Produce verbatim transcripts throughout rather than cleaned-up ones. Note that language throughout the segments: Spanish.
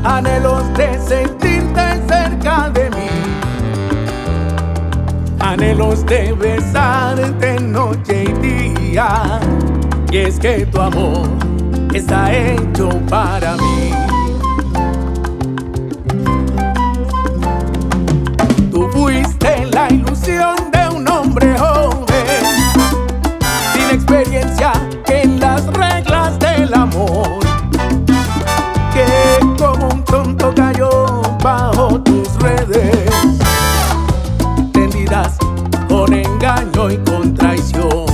anhelos de sentirte cerca de mí, anhelos de besarte noche y día. Y es que tu amor está hecho para mí. Tú fuiste la ilusión de un hombre joven, sin experiencia en las reglas del amor, que como un tonto cayó bajo tus redes, tendidas con engaño y con traición.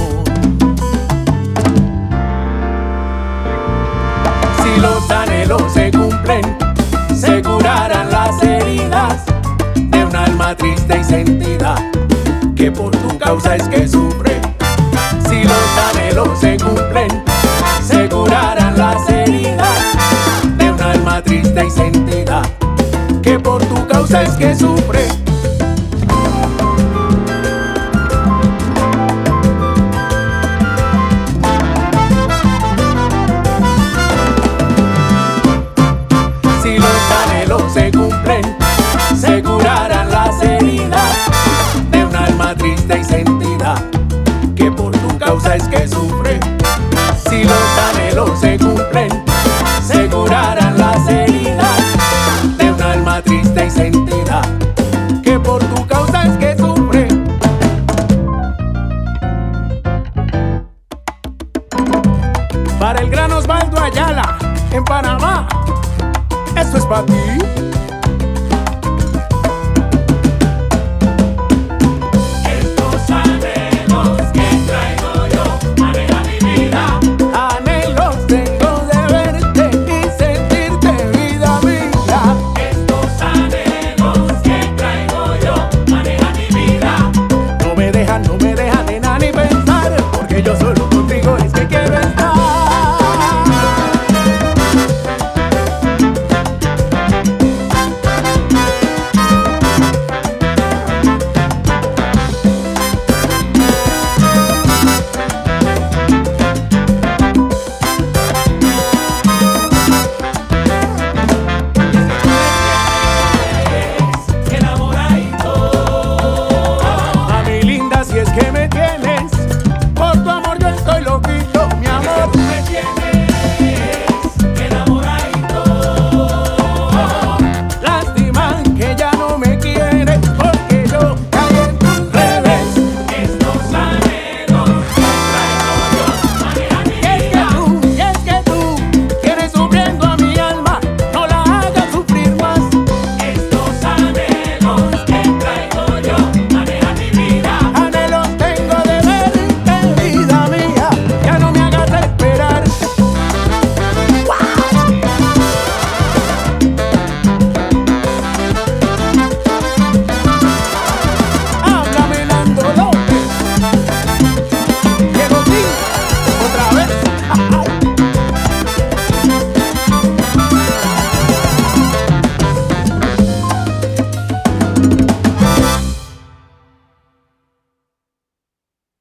Si los anhelos se cumplen, se curarán las heridas de un alma triste y sentida, que por tu causa es que sufre. Si los anhelos se cumplen, se curarán las heridas de un alma triste y sentida, que por tu causa es que sufre. Si los anhelos se cumplen, se curarán las heridas de un alma triste y sentida, que por tu causa es que sufre. Si los anhelos se cumplen, se curarán las heridas de un alma triste y sentida, que por tu causa es que sufre. Para el gran Osvaldo Ayala, en Panamá, esto es para ti.